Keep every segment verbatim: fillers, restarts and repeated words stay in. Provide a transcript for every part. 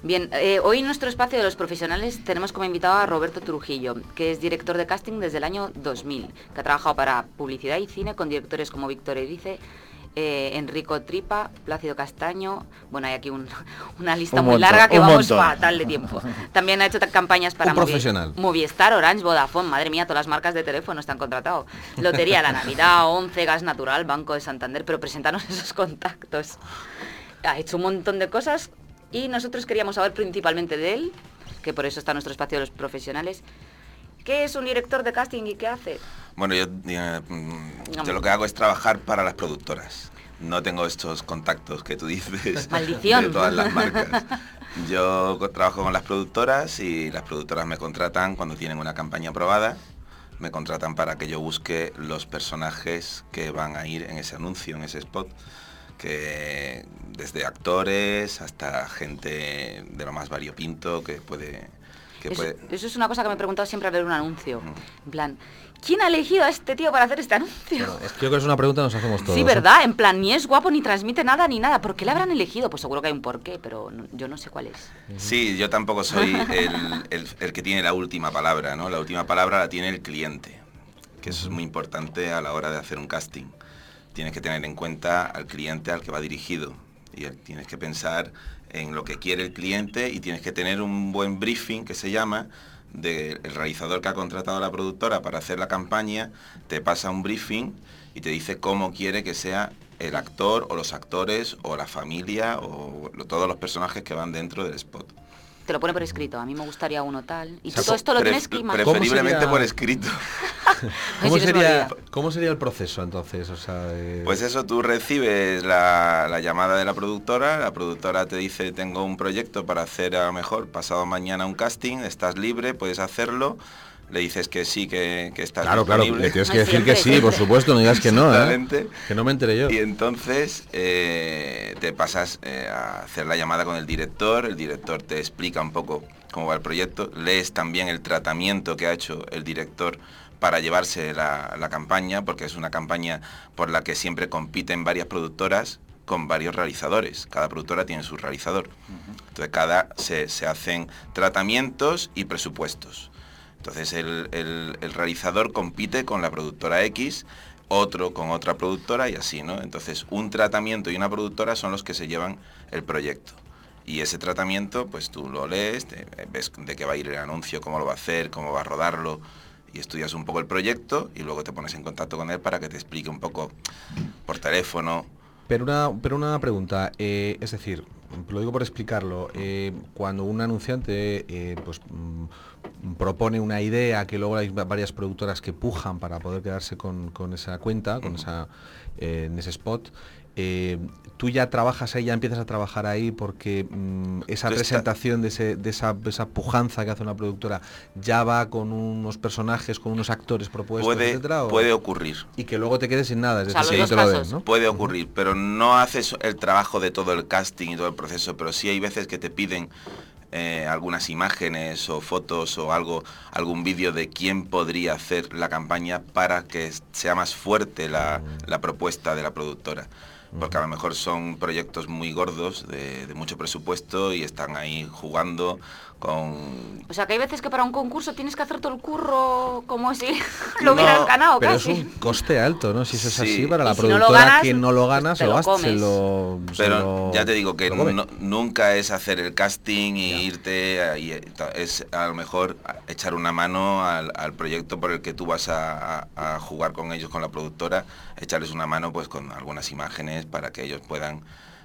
Bien, eh, hoy en nuestro espacio de los profesionales tenemos como invitado a Roberto Trujillo, que es director de casting desde el año dos mil, que ha trabajado para publicidad y cine con directores como Víctor Erice, eh, Enrico Tripa, Plácido Castaño. Bueno, hay aquí un, una lista un muy montón, larga que un vamos montón. fatal de tiempo. También ha hecho campañas para Un profesional. Movi- Movistar, Orange, Vodafone, madre mía, todas las marcas de teléfono están contratados. Lotería La Navidad, Once, Gas Natural, Banco de Santander, pero presentarnos esos contactos. Ha hecho un montón de cosas. Y nosotros queríamos saber principalmente de él, que por eso está nuestro espacio de los profesionales. ¿Qué es un director de casting y qué hace? Bueno, yo, eh, yo lo que hago es trabajar para las productoras. No tengo estos contactos que tú dices. Maldición. De todas las marcas. Yo trabajo con las productoras y las productoras me contratan cuando tienen una campaña aprobada. Me contratan para que yo busque los personajes que van a ir en ese anuncio, en ese spot. Que desde actores hasta gente de lo más variopinto que puede... Que eso, puede... eso es una cosa que me he preguntado siempre al ver un anuncio. Mm. En plan, ¿quién ha elegido a este tío para hacer este anuncio? Bueno, es que yo creo que es una pregunta que nos hacemos todos. Sí, ¿verdad? ¿Eh? En plan, ni es guapo, ni transmite nada, ni nada. ¿Por qué le habrán elegido? Pues seguro que hay un porqué, pero no, yo no sé cuál es. Sí, yo tampoco soy el, el, el que tiene la última palabra, ¿no? La última palabra la tiene el cliente, que eso es muy importante a la hora de hacer un casting. Tienes que tener en cuenta al cliente al que va dirigido y tienes que pensar en lo que quiere el cliente y tienes que tener un buen briefing, que se llama, del realizador que ha contratado a la productora para hacer la campaña. Te pasa un briefing y te dice cómo quiere que sea el actor o los actores o la familia o lo, todos los personajes que van dentro del spot. Te lo pone por escrito, a mí me gustaría uno tal. Y o sea, tú todo esto lo pre tienes que imaginar. Preferiblemente sería? por escrito. ¿Cómo sería, ¿Cómo sería el proceso entonces? O sea, eh... Pues eso, tú recibes la, la llamada de la productora, la productora te dice tengo un proyecto para hacer a lo mejor pasado mañana un casting, estás libre, puedes hacerlo. Le dices que sí, que, que estás Claro, disponible. claro, le tienes que No, decir que siempre, sí, siempre. por supuesto, no digas que no, ¿eh? Exactamente. Que no me enteré yo. Y entonces eh, te pasas eh, a hacer la llamada con el director, el director te explica un poco cómo va el proyecto, lees también el tratamiento que ha hecho el director para llevarse la, la campaña, porque es una campaña por la que siempre compiten varias productoras con varios realizadores. Cada productora tiene su realizador. Uh-huh. Entonces cada se, se hacen tratamientos y presupuestos. Entonces el, el, el realizador compite con la productora X, otro con otra productora y así, ¿no? Entonces un tratamiento y una productora son los que se llevan el proyecto. Y ese tratamiento, pues tú lo lees, te, ves de qué va a ir el anuncio, cómo lo va a hacer, cómo va a rodarlo, y estudias un poco el proyecto y luego te pones en contacto con él para que te explique un poco por teléfono. Pero una, pero una pregunta, eh, es decir, lo digo por explicarlo, eh, cuando un anunciante eh, pues mm, propone una idea que luego hay varias productoras que pujan para poder quedarse con, con esa cuenta, con esa eh, en ese spot, eh, tú ya trabajas ahí, ya empiezas a trabajar ahí porque mmm, esa Tú presentación de, ese, de, esa, de esa pujanza que hace una productora ya va con unos personajes, con unos actores propuestos, puede, etcétera, ¿o? Puede ocurrir. Y que luego te quedes sin nada, es O sea, decir, los que dos no te lo casos. den, ¿no? Puede ocurrir, pero no haces el trabajo de todo el casting y todo el proceso, pero sí hay veces que te piden eh, algunas imágenes o fotos o algo, algún vídeo de quién podría hacer la campaña para que sea más fuerte la, la propuesta de la productora. Porque a lo mejor son proyectos muy gordos, de, de mucho presupuesto y están ahí jugando con... O sea, que hay veces que para un concurso tienes que hacer todo el curro como si lo hubieras No, ganado Pero casi. es un coste alto, ¿no? Si eso es Sí. así, para Y la si no lo productora ganas, que no lo pues gana, te se, lo lo gasta, se comes. lo se Pero lo- ya te digo que lo come. no, nunca es hacer el casting y Ya. irte, a- y, es a lo mejor echar una mano al, al proyecto por el que tú vas a, a, a jugar con ellos, con la productora, echarles una mano pues con algunas imágenes para que ellos puedan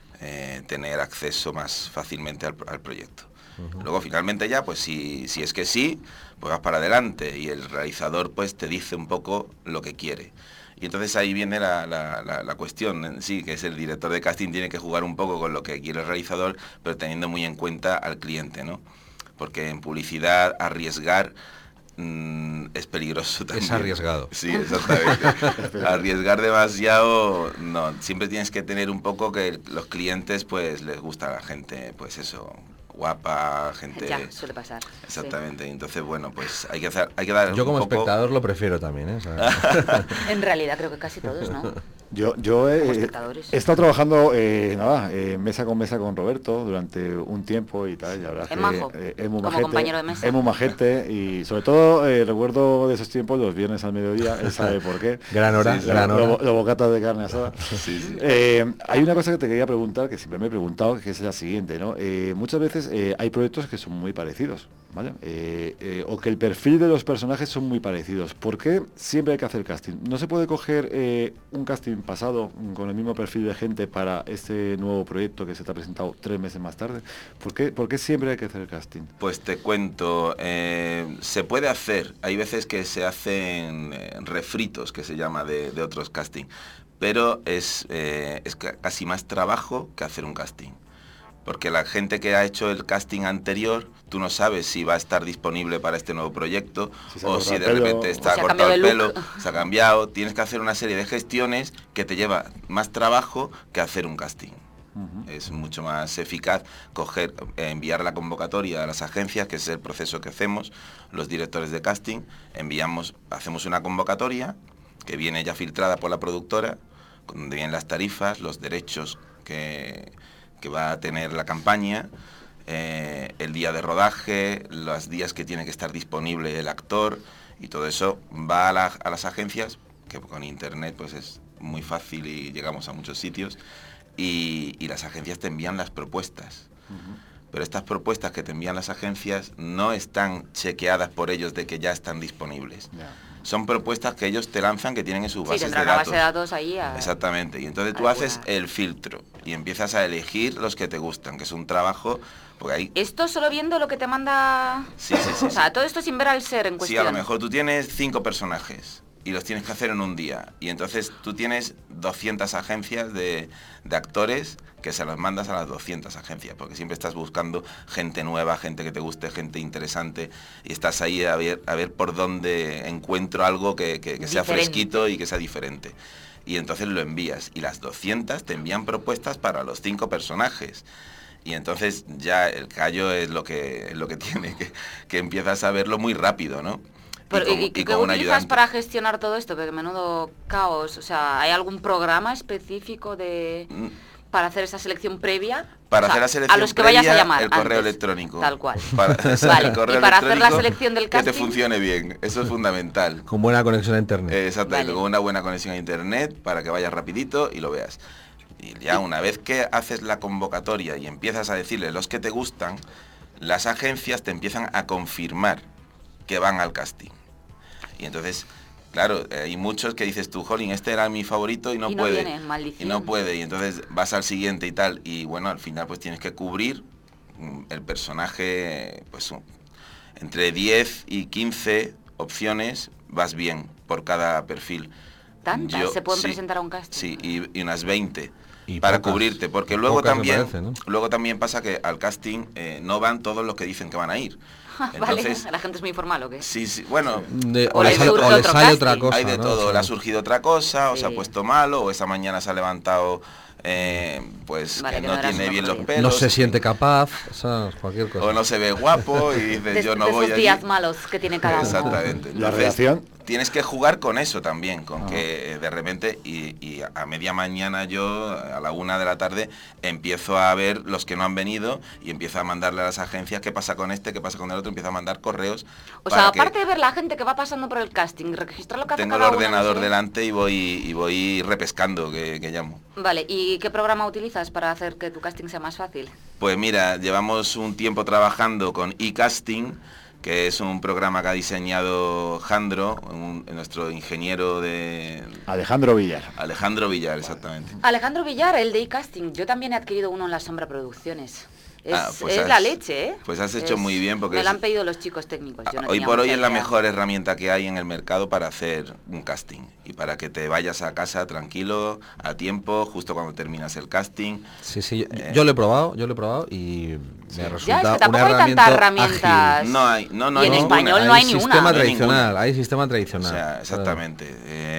eh, tener acceso más fácilmente al, al proyecto. Uh-huh. Luego finalmente ya, pues si, si es que sí, pues vas para adelante y el realizador pues te dice un poco lo que quiere. Y entonces ahí viene la, la, la, la cuestión en sí, que es el director de casting tiene que jugar un poco con lo que quiere el realizador, pero teniendo muy en cuenta al cliente, ¿no? Porque en publicidad arriesgar mmm, es peligroso también. Es arriesgado. Sí, exactamente. Arriesgar demasiado, no. Siempre tienes que tener un poco que los clientes, pues les gusta a la gente, pues eso, guapa, gente... Ya, suele pasar. Exactamente, sí. Entonces, bueno, pues hay que hacer, hay que dar Yo como un poco... espectador lo prefiero también, ¿eh? O sea... En realidad creo que casi todos, ¿no? Yo, yo he, he estado trabajando eh, nada, eh, mesa con mesa con Roberto durante un tiempo y tal, y la verdad es que majo, eh, es muy como majete, compañero de mesa. es muy majete y sobre todo eh, recuerdo de esos tiempos los viernes al mediodía, él sabe por qué. Gran hora, sí, gran hora. Los lo bocatas de carne asada. Sí, sí. Eh, hay una cosa que te quería preguntar, que siempre me he preguntado, que es la siguiente, ¿no? Eh, muchas veces eh, hay proyectos que son muy parecidos, ¿vale? Eh, eh, o que el perfil de los personajes son muy parecidos. ¿Por qué siempre hay que hacer casting? ¿No se puede coger eh, un casting pasado con el mismo perfil de gente para este nuevo proyecto que se te ha presentado tres meses más tarde? ¿Por qué, por qué siempre hay que hacer casting? Pues te cuento, eh, se puede hacer, hay veces que se hacen eh, refritos, que se llama, de, de otros casting, pero es, eh, es casi más trabajo que hacer un casting. Porque la gente que ha hecho el casting anterior, tú no sabes si va a estar disponible para este nuevo proyecto, si o si de pelo, repente está se cortado el pelo, se ha cambiado. Tienes que hacer una serie de gestiones que te lleva más trabajo que hacer un casting. Uh-huh. Es mucho más eficaz coger, eh, enviar la convocatoria a las agencias, que es el proceso que hacemos los directores de casting. Enviamos, hacemos una convocatoria que viene ya filtrada por la productora, donde vienen las tarifas, los derechos que... que va a tener la campaña, eh, el día de rodaje, los días que tiene que estar disponible el actor, y todo eso va a, la, a las agencias, que con internet pues es muy fácil y llegamos a muchos sitios, y, y las agencias te envían las propuestas. Uh-huh. Pero estas propuestas que te envían las agencias no están chequeadas por ellos de que ya están disponibles. Yeah. Son propuestas que ellos te lanzan, que tienen en sus bases sí, de datos. Base de datos ahí a... Exactamente. Y entonces tú alguna... haces el filtro y empiezas a elegir los que te gustan, que es un trabajo... Porque ahí... Esto solo viendo lo que te manda... Sí, sí, sí. O sea, sí. todo esto sin ver al ser en cuestión. Sí, a lo mejor tú tienes cinco personajes y los tienes que hacer en un día. Y entonces tú tienes doscientas agencias de, de actores que se los mandas a las doscientas agencias, porque siempre estás buscando gente nueva, gente que te guste, gente interesante, y estás ahí a ver, a ver por dónde encuentro algo que, que, que sea fresquito y que sea diferente. Y entonces lo envías, y las doscientas te envían propuestas para los cinco personajes. Y entonces ya el callo es lo que, es lo que tiene, que, que empiezas a verlo muy rápido, ¿no? Pero, ¿Y, y, y qué utilizas para gestionar todo esto? Porque menudo caos. O sea, ¿hay algún programa específico de para hacer esa selección previa? Para o sea, hacer la selección a los que previa, vayas a llamar el correo antes, electrónico. Tal cual. Para, vale. el correo y para hacer la selección del casting, que te funcione bien. Eso es fundamental. Con buena conexión a internet. Eh, exactamente, vale. Con una buena conexión a internet para que vayas rapidito y lo veas. Y ya una vez que haces la convocatoria y empiezas a decirle los que te gustan, las agencias te empiezan a confirmar que van al casting. Y entonces, claro, hay muchos que dices tú, jolín, este era mi favorito y no, y no puede. Viene, maldición. Y no puede, y entonces vas al siguiente y tal. Y bueno, al final pues tienes que cubrir el personaje, pues entre diez y quince opciones vas bien por cada perfil. ¿Tantas Yo, se pueden sí, presentar a un casting? Sí, y, y unas veinte. Y para pocas, cubrirte, porque luego también parece, ¿no? luego también pasa que al casting eh, no van todos los que dicen que van a ir. Entonces, vale, la gente es muy informal, ¿o qué? Sí, sí, bueno, de, o, o le sale, o le sale otra cosa. Hay de ¿no? todo, sí. le ha surgido otra cosa, o sí. se ha puesto malo, o esa mañana se ha levantado eh, pues vale, que, que no, no tiene bien los pelos. No se siente capaz, o sea, cualquier cosa. O no se ve guapo y dices de, yo no de voy esos allí. días malos que tiene cada uno. Exactamente. La relación. Tienes que jugar con eso también, con ah. que de repente, y, y a media mañana yo, a la una de la tarde, empiezo a ver los que no han venido y empiezo a mandarle a las agencias qué pasa con este, qué pasa con el otro, empiezo a mandar correos. O sea, aparte de ver la gente que va pasando por el casting, registrar lo que hace Tengo el cada ordenador uno, ¿sí? delante y voy y voy repescando, que, que llamo. Vale, ¿y qué programa utilizas para hacer que tu casting sea más fácil? Pues mira, llevamos un tiempo trabajando con eCasting, que es un programa que ha diseñado Jandro, un, nuestro ingeniero de... Alejandro Villar. Alejandro Villar, exactamente. Alejandro Villar, el de eCasting. Yo también he adquirido uno en La Sombra Producciones. Es, ah, pues es has, la leche, ¿eh? Pues has hecho es, muy bien porque... Me lo es, han pedido los chicos técnicos. Yo no hoy por hoy es la idea. mejor herramienta que hay en el mercado para hacer un casting. Y para que te vayas a casa tranquilo, a tiempo, justo cuando terminas el casting. Sí, sí, eh, yo lo he probado, yo lo he probado y sí. me resulta ya, es que tampoco una hay tantas herramientas. ágil. No hay, no, no y hay en ninguna. español no hay, hay ni sistema una. tradicional, Ninguna. hay sistema tradicional. O sea, exactamente. El,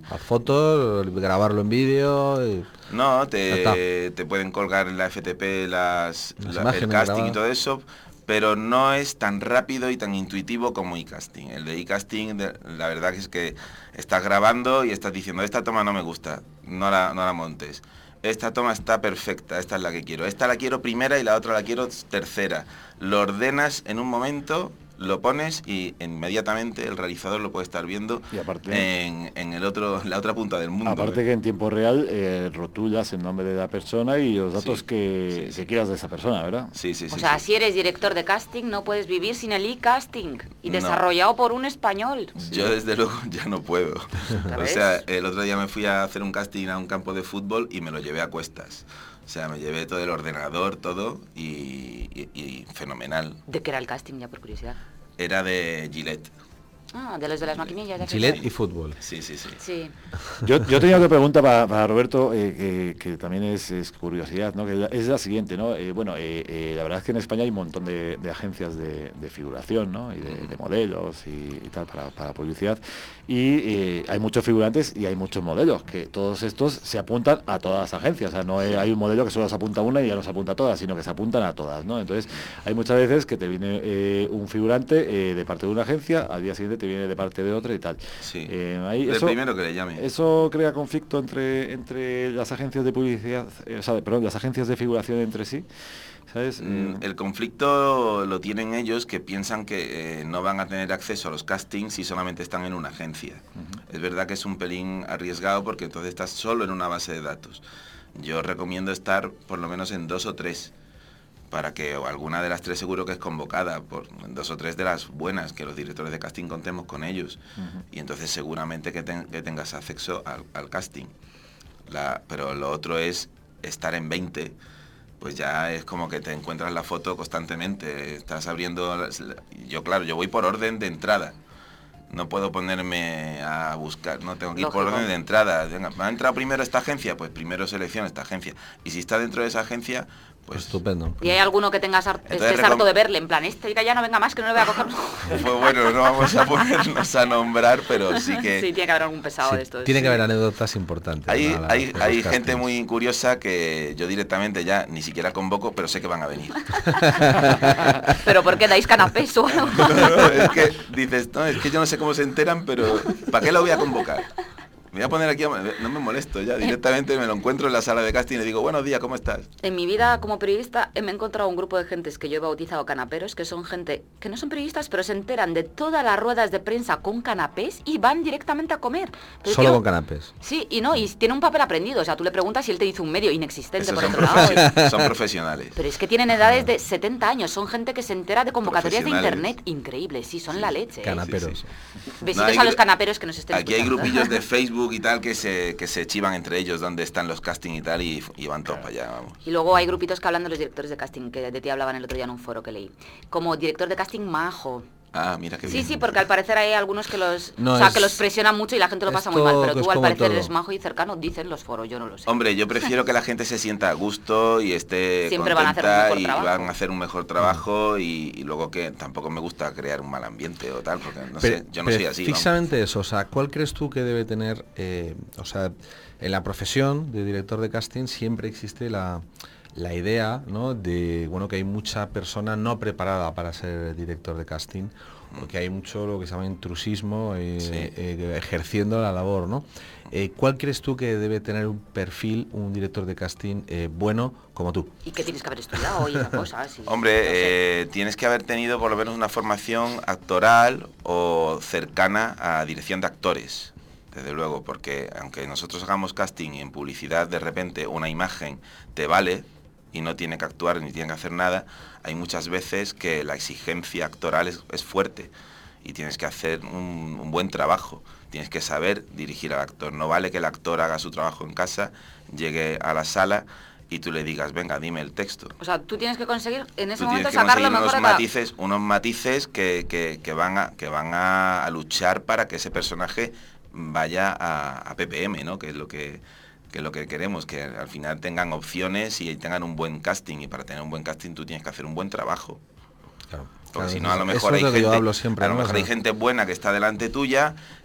A fotos, grabarlo en vídeo... Y... No, te, te pueden colgar en la F T P las, Las la, imágenes el casting grabadas. y todo eso, pero no es tan rápido y tan intuitivo como iCasting. El de iCasting, de- la verdad que es que estás grabando y estás diciendo, esta toma no me gusta, no la, no la montes. Esta toma está perfecta, esta es la que quiero. Esta la quiero primera y la otra la quiero tercera. Lo ordenas en un momento, lo pones y inmediatamente el realizador lo puede estar viendo Y aparte- en, en el otro, la otra punta del mundo. Aparte ¿eh? que en tiempo real eh, rotulas el nombre de la persona y los datos Sí, que, sí, sí. que quieras de esa persona, ¿verdad? Sí, sí, O sí. sea, sí. si eres director de casting, no puedes vivir sin el e-casting. Y No. desarrollado por un español. Yo desde luego ya no puedo. ¿Ya O ves? sea, el otro día me fui a hacer un casting a un campo de fútbol y me lo llevé a cuestas. O sea, me llevé todo el ordenador, todo, y, y- y fenomenal. ¿De qué era el casting, ya por curiosidad? Era de Gillette. Ah, de los de las maquinillas. ya que Gillette sé. y fútbol. Sí, sí, sí. Sí. Yo, yo tenía otra pregunta para, para Roberto, eh, que, que también es, es curiosidad, ¿no? Que es la- es la siguiente, ¿no? Eh, bueno, eh, eh, la verdad es que en España hay un montón de, de agencias de, de figuración, ¿no? Y de, de modelos y, y tal para, para publicidad. Y eh, hay muchos figurantes y hay muchos modelos, que todos estos se apuntan a todas las agencias. O sea, no hay hay un modelo que solo se apunta a una y ya no se apunta a todas, sino que se apuntan a todas, ¿no? Entonces, hay muchas veces que te viene eh, un figurante eh, de parte de una agencia, al día siguiente te viene de parte de otra y tal. Sí. Eh, ahí El eso- primero que le llame. ¿Eso crea conflicto entre, entre las agencias de publicidad, eh, o sea, perdón, las agencias de figuración entre sí? ¿Sabes? Mm, Eh, El conflicto lo tienen ellos, que piensan que eh, no van a tener acceso a los castings si solamente están en una agencia. Es verdad que es un pelín arriesgado porque entonces estás solo en una base de datos. Yo recomiendo estar por lo menos en dos o tres, para que o alguna de las tres seguro que es convocada, por dos o tres de las buenas, que los directores de casting contemos con ellos. Y entonces seguramente que, ten- que tengas acceso al, al casting. La- pero lo otro es estar en veinte, pues ya es como que te encuentras la foto constantemente, estás abriendo... las- Yo, claro, yo voy por orden de entrada. No puedo ponerme a buscar, no tengo que ir por Lógico. orden de entrada. Venga, ¿me ha entrado primero esta agencia? Pues primero selecciono esta agencia. Y si está dentro de esa agencia, pues... Estupendo. ¿Y hay alguno que tengas har- Entonces estés recom- harto de verle? En plan, este ya no venga más, que no le voy a coger. Pues bueno, no vamos a ponernos a nombrar, pero sí que... Sí, tiene que haber algún pesado Sí, de estos. tiene que sí. haber anécdotas importantes. Hay, ¿no? a la- hay, de los hay gente castings. muy curiosa que yo directamente ya ni siquiera convoco, pero sé que van a venir. Pero ¿por qué dais canapés o algo? No, no, es que dices, no, es que yo no sé cómo se enteran, pero ¿para qué lo voy a convocar? Me voy a poner aquí, a- no me molesto ya, directamente me lo encuentro en la sala de casting y le digo, buenos días, ¿cómo estás? En mi vida como periodista eh, me he encontrado un grupo de gentes que yo he bautizado canaperos, que son gente que no son periodistas, pero se enteran de todas las ruedas de prensa con canapés y van directamente a comer. Pero Solo tío, con canapés. Sí, y no, y tiene un papel aprendido. O sea, tú le preguntas y él te dice un medio inexistente Esos por son, otro lado. profesio- son profesionales. Pero es que tienen edades de setenta años, son gente que se entera de convocatorias de Profesionales. internet increíbles, sí, son la leche. ¿eh? Canaperos. Sí, Besitos No, hay a los gru- canaperos que nos estén Aquí hay escuchando. grupillos de Facebook y tal que se, que se chivan entre ellos donde están los casting y tal y, y van todos para allá, vamos. Y luego hay grupitos que hablan de los directores de casting, que de ti hablaban el otro día en un foro que leí. Como director de casting majo. Ah, mira qué Sí, bien. sí, porque al parecer hay algunos que los, No, o sea, es- que los presionan mucho y la gente lo pasa muy esto mal, pero es tú al como parecer todo. eres majo y cercano, dicen los foros, yo no lo sé. Hombre, yo prefiero que la gente se sienta a gusto y esté Siempre van a hacer un contenta mejor y trabajo. van a hacer un mejor trabajo y, y luego que tampoco me gusta crear un mal ambiente o tal, porque no Pero- sé, yo no soy así. vamos. Precisamente eso, o sea, ¿cuál crees tú que debe tener, eh, o sea, en la profesión de director de casting siempre existe la, la idea, ¿no? De, bueno, que hay mucha persona no preparada para ser director de casting, porque hay mucho lo que se llama intrusismo eh, Sí. eh, ejerciendo la labor, ¿no? Eh, ¿Cuál crees tú que debe tener un perfil un director de casting eh, bueno como tú? Y que tienes que haber estudiado y esas cosas. y- Hombre, no sé. eh, tienes que haber tenido por lo menos una formación actoral o cercana a dirección de actores, desde luego, porque aunque nosotros hagamos casting y en publicidad de repente una imagen te vale y no tiene que actuar ni tiene que hacer nada, hay muchas veces que la exigencia actoral es, es fuerte y tienes que hacer un, un buen trabajo, tienes que saber dirigir al actor. No vale que el actor haga su trabajo en casa, llegue a la sala y tú le digas, venga, dime el texto. O sea, tú tienes que conseguir en ese Tú momento tienes que sacar lo conseguir mejor unos de cada... matices, unos matices que, que- que van, a, que van a, a luchar para que ese personaje vaya a, a P P M, ¿no? Que es lo que, que es lo que queremos, que al final tengan opciones y tengan un buen casting. Y para tener un buen casting tú tienes que hacer un buen trabajo. Claro. Porque Claro, si no, a lo eso mejor es hay lo que gente, yo hablo siempre, a lo ¿no? mejor O hay sea, gente buena que está delante tuya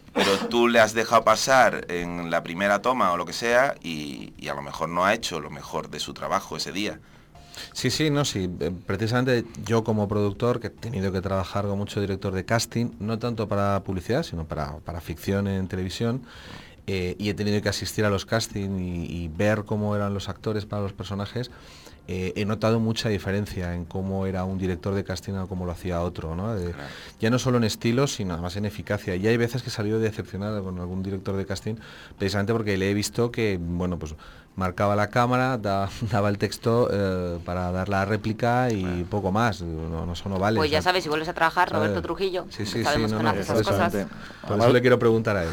pero tú le has dejado pasar en la primera toma o lo que sea y, y a lo mejor no ha hecho lo mejor de su trabajo ese día. Sí, sí, no, sí. Eh, Precisamente yo como productor, que he tenido que trabajar con mucho director de casting, no tanto para publicidad, sino para, para ficción en televisión, eh, y he tenido que asistir a los castings y, y ver cómo eran los actores para los personajes. Eh, he notado mucha diferencia en cómo era un director de casting o cómo lo hacía otro, ¿no? De- Claro. ya no solo en estilos, sino además en eficacia. Y hay veces que he salido decepcionado con algún director de casting, precisamente porque le he visto que, bueno, pues marcaba la cámara, da- daba el texto eh, para dar la réplica y poco más. No, no, eso no vale. Pues o sea, ya sabes, si vuelves a trabajar, ¿sabes? Roberto Trujillo, Sí, sí, que sí, sabemos no, que no, no hace esas exactamente. cosas. Por eso le quiero preguntar a él.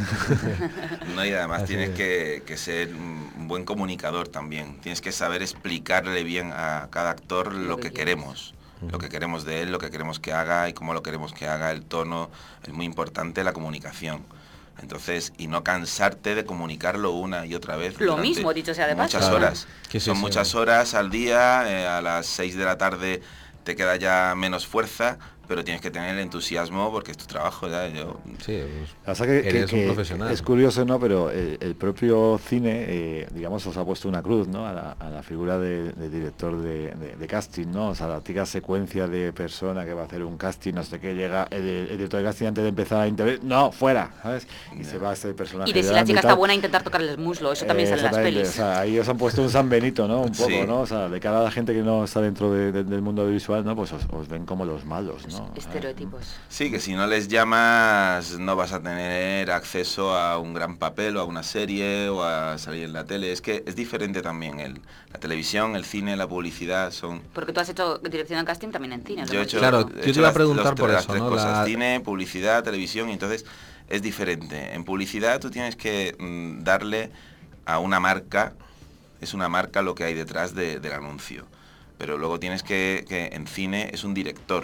No, y además Así tienes es. que, que ser un buen comunicador también. Tienes que saber explicarle bien a cada actor lo, Lo que, que quieres. queremos. Lo que queremos de él, lo que queremos que haga y cómo lo queremos que haga, el tono. Es muy importante la comunicación. Entonces, y no cansarte de comunicarlo una y otra vez. Lo durante mismo, dicho sea de paso. Muchas Claro. horas. Que sí, Son sí, muchas no. horas al día, eh, a las seis de la tarde te queda ya menos fuerza, pero tienes que tener el entusiasmo porque es tu trabajo. ¿ya? Yo, Sí, pues, O sea que, que- eres un que profesional. es curioso, ¿no? Pero el, el propio cine, eh, digamos, os ha puesto una cruz, ¿no? A la, a la figura de, de director de, de- de casting, ¿no? O sea, la típica secuencia de persona que va a hacer un casting, no sé qué, llega el, el director de casting antes de empezar a intervenir, no, fuera, ¿sabes? Y se va este personaje. Y de si la delante chica y está tal. buena, intentar tocarle el muslo, eso también Eh, sale en las exactamente, pelis. O sea, ahí os han puesto un San Benito, ¿no? Un poco, Sí. ¿no? O sea, de cara a la gente que no está dentro de- de- del mundo audiovisual, ¿no? Pues os, os ven como los malos, ¿no? Estereotipos. Sí, que si no les llamas no vas a tener acceso a un gran papel o a una serie o a salir en la tele. Es que es diferente también el, la televisión, el cine, la publicidad son... Porque tú has hecho dirección de casting también en cine. lo Yo he hemos hecho, visto. Claro, he yo te hecho iba a las- preguntar los- por las eso, tres ¿no? cosas, La- cine, publicidad, televisión, y entonces es diferente. En publicidad tú tienes que mm, darle a una marca, es una marca lo que hay detrás de- del anuncio. Pero luego tienes que, que en cine es un director,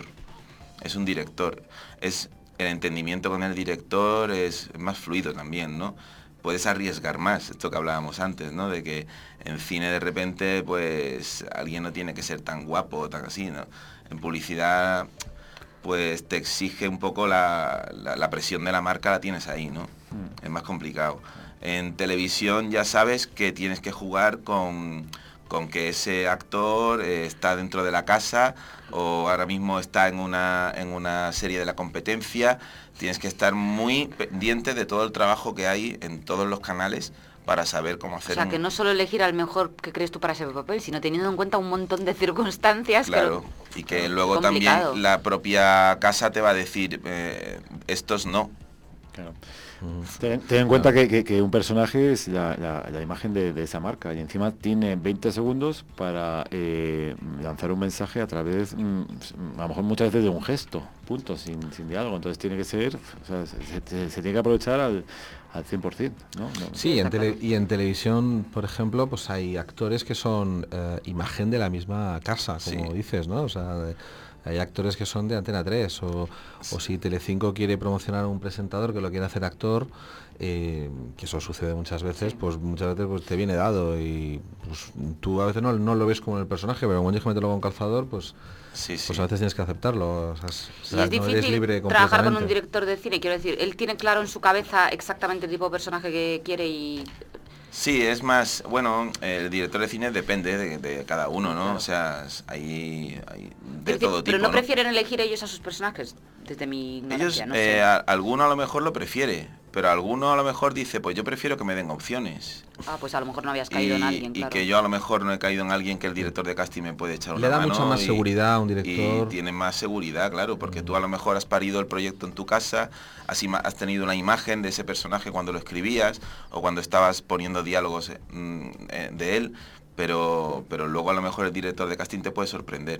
es un director, es el entendimiento con el director es más fluido también, ¿no? Puedes arriesgar más, esto que hablábamos antes, ¿no? De que en cine de repente, pues, alguien no tiene que ser tan guapo o tan así, ¿no? En publicidad, pues, te exige un poco la, la, la presión de la marca, la tienes ahí, ¿no? Es más complicado. En televisión ya sabes que tienes que jugar con, con que ese actor eh, está dentro de la casa o ahora mismo está en una, en una serie de la competencia. Tienes que estar muy pendiente de todo el trabajo que hay en todos los canales para saber cómo O hacer sea, un... que no solo elegir al mejor que crees tú para ese papel, sino teniendo en cuenta un montón de circunstancias. Claro, que... y que Qué luego complicado. también la propia casa te va a decir, eh, estos no. Claro. Mm. Ten, ten en cuenta que, que- que un personaje es la, la- la imagen de, de esa marca y encima tiene veinte segundos para eh, lanzar un mensaje a través, mm, a lo mejor muchas veces de un gesto, punto, sin, sin diálogo. Entonces tiene que ser, o sea, se, se- se tiene que aprovechar al, al cien por ciento, ¿no? No- Sí, en está tele- claro. y en televisión, por ejemplo, pues hay actores que son eh, imagen de la misma casa, como Sí. dices, ¿no? O sea, de- hay actores que son de Antena tres, o, o si Telecinco quiere promocionar a un presentador que lo quiere hacer actor, eh, que eso sucede muchas veces, pues muchas veces pues te viene dado y pues, tú a veces no, no lo ves como el personaje, pero cuando tienes que meterlo con calzador, pues, Sí, sí. pues a veces tienes que aceptarlo. O sea, es, Y o sea, es no eres difícil libre trabajar con un completamente. director de cine, quiero decir, él tiene claro en su cabeza exactamente el tipo de personaje que quiere y... Sí, es más, bueno, el director de cine depende de, de cada uno, ¿no? Claro. O sea, es- hay, hay de Quiero decir, todo tipo, pero no, ¿no? prefieren elegir ellos a sus personajes, desde mi Ellos, ignorancia, no eh, sé. a- alguno a lo mejor lo prefiere, pero alguno a lo mejor dice, pues yo prefiero que me den opciones. Ah, pues a lo mejor no habías Y, caído en alguien, y claro. que yo a lo mejor no he caído en alguien que el director de casting me puede echar una Le da mano mucha más y- seguridad a un director. Y tiene más seguridad, claro, porque tú a lo mejor has parido el proyecto en tu casa, has, ima- has tenido una imagen de ese personaje cuando lo escribías o cuando estabas poniendo diálogos eh, mm, eh, de él, pero, pero luego a lo mejor el director de casting te puede sorprender.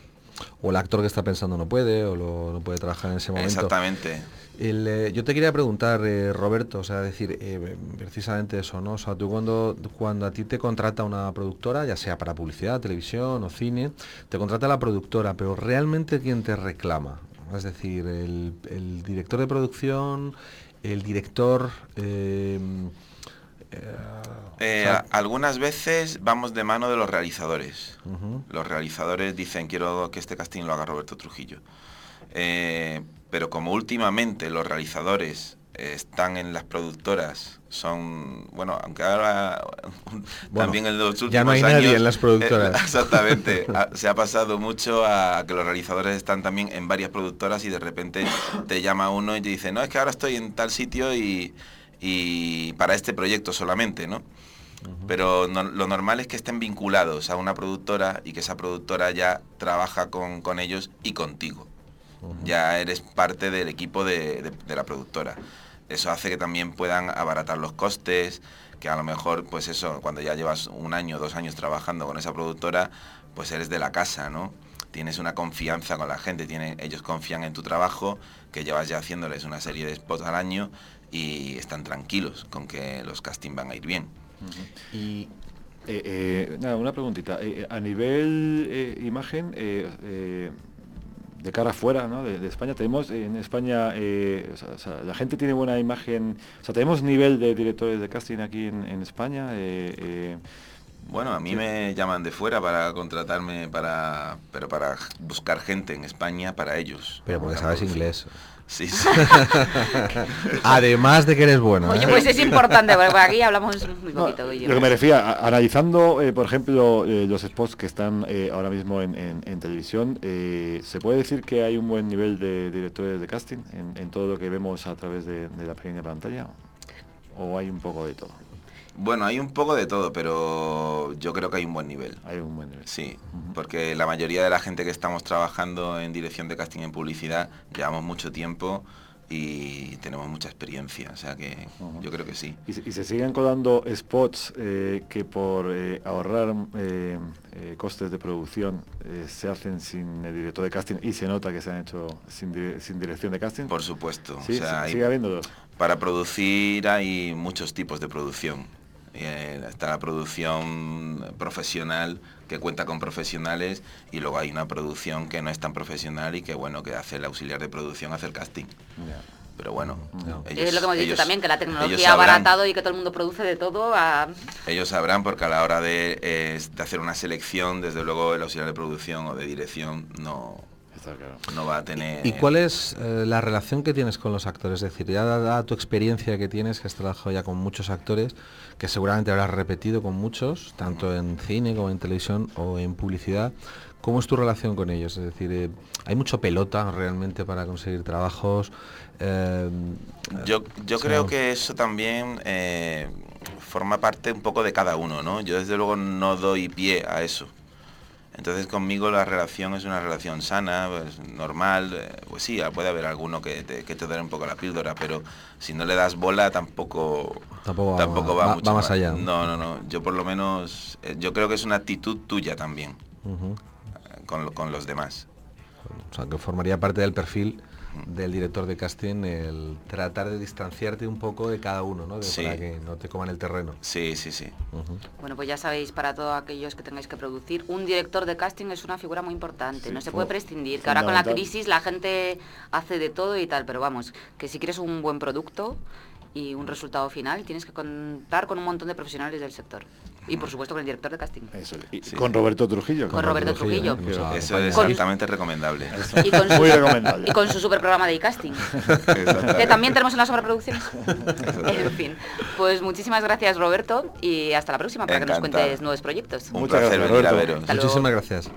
O el actor que está pensando no puede, o lo- no puede trabajar en ese momento. Exactamente. El, eh, yo te quería preguntar, eh, Roberto, o sea, decir, eh, precisamente eso, ¿no? O sea, tú cuando, cuando a ti te contrata una productora, ya sea para publicidad, televisión o cine, te contrata la productora, pero realmente ¿quién te reclama? Es decir, el, el director de producción, el director... eh, eh, Eh, o sea, a- algunas veces vamos de mano de los realizadores. ujú. Los realizadores dicen, quiero que este casting lo haga Roberto Trujillo. Eh, pero como últimamente los realizadores están en las productoras son, bueno, aunque ahora Bueno, también en los últimos ya no hay años, nadie en las productoras. eh, exactamente, a- se ha pasado mucho a que los realizadores están también en varias productoras y de repente te llama uno y te dice, no, es que ahora estoy en tal sitio y, y para este proyecto solamente, ¿no? Pero no- lo normal es que estén vinculados a una productora y que esa productora ya trabaja con, con ellos y contigo. Ya eres parte del equipo de, de- de la productora. Eso hace que también puedan abaratar los costes, que a lo mejor, pues eso, cuando ya llevas un año, dos años trabajando con esa productora, pues eres de la casa, ¿no? Tienes una confianza con la gente, tienen, ellos confían en tu trabajo, que llevas ya haciéndoles una serie de spots al año y están tranquilos con que los castings van a ir bien. Y Eh, eh, nada, una preguntita. Eh, a nivel eh, imagen, eh, eh, de cara afuera, ¿no? de, de España, tenemos en España, eh, o sea, o sea, la gente tiene buena imagen, o sea, tenemos nivel de directores de casting aquí en, en España. Eh, eh, Bueno, a mí sí. me llaman de fuera para contratarme, para, pero para buscar gente en España para ellos. pero porque Para sabes producir. inglés. Sí, sí. Además de que eres bueno. Oye, ¿eh? pues es importante, porque aquí hablamos muy No, poquito. lo oye. que me refiero, a- analizando, eh, por ejemplo, eh, los spots que están eh, ahora mismo en, en- en televisión, eh, ¿se puede decir que hay un buen nivel de directores de casting en, en todo lo que vemos a través de, de la pequeña pantalla? ¿O hay un poco de todo? Bueno, hay un poco de todo, pero yo creo que hay un buen nivel. Hay un buen nivel. Sí, Ujú. porque la mayoría de la gente que estamos trabajando en dirección de casting en publicidad llevamos mucho tiempo y tenemos mucha experiencia, o sea que Ujú. yo creo que sí. Y, se- y se siguen colando spots eh, que por eh, ahorrar eh, eh, costes de producción eh, se hacen sin el director de casting y se nota que se han hecho sin, dire- sin dirección de casting. Por supuesto, Sí, o sea, sí, hay- sigue habiéndolos. para producir hay muchos tipos de producción. Eh, está la producción profesional que cuenta con profesionales y luego hay una producción que no es tan profesional y que bueno que hace el auxiliar de producción, hace el casting. Ya. Pero bueno, No. ellos, Es lo que hemos dicho ellos- también, que la ellos tecnología ha sabrán- abaratado y que todo el mundo produce de todo. A... Ellos sabrán porque a la hora de, eh, de hacer una selección, desde luego el auxiliar de producción o de dirección no, Está claro. no va a tener... ¿Y cuál es eh, la relación que tienes con los actores? Es decir, ya dada tu experiencia que tienes, que has trabajado ya con muchos actores, que seguramente habrás repetido con muchos, tanto en cine como en televisión o en publicidad, ¿cómo es tu relación con ellos? Es decir, eh, ¿hay mucho pelota realmente para conseguir trabajos? Eh, Yo, yo o sea, creo que eso también eh, forma parte un poco de cada uno, ¿no? Yo desde luego no doy pie a eso. Entonces conmigo la relación es una relación sana, pues, normal, eh, pues sí, puede haber alguno que te, que te dé un poco la píldora, pero si no le das bola tampoco Tampoco va- tampoco va, va- mucho va más allá, ¿no? No, no, no, yo por lo menos, eh, yo creo que es una actitud tuya también, ujú. eh, con, lo- con los demás. O sea, que formaría parte del perfil del director de casting el tratar de distanciarte un poco de cada uno, ¿no? De- Sí. Para que no te coman el terreno. Sí, sí, sí. Ujú. Bueno, pues ya sabéis, para todos aquellos que tengáis que producir, un director de casting es una figura muy importante, Sí, no se fu- puede prescindir, que ahora con la fundamental. crisis la gente hace de todo y tal, pero vamos, que si quieres un buen producto y un resultado final, tienes que contar con un montón de profesionales del sector. Y por supuesto con el director de casting. Eso, y Sí. con Roberto Trujillo. Con Roberto Trujillo. ¿eh? Que nos Eso Eso acompaña. es Con- altamente recomendable. Y con, su, Muy recomendable. y con su super programa de e-casting, Exactamente. que también tenemos en las sobreproducciones. En fin, pues muchísimas gracias Roberto y hasta la próxima para que nos Encantado. cuentes nuevos proyectos. Un Muchas placer gracias, venir a Roberto. veros. Hasta luego. Muchísimas gracias.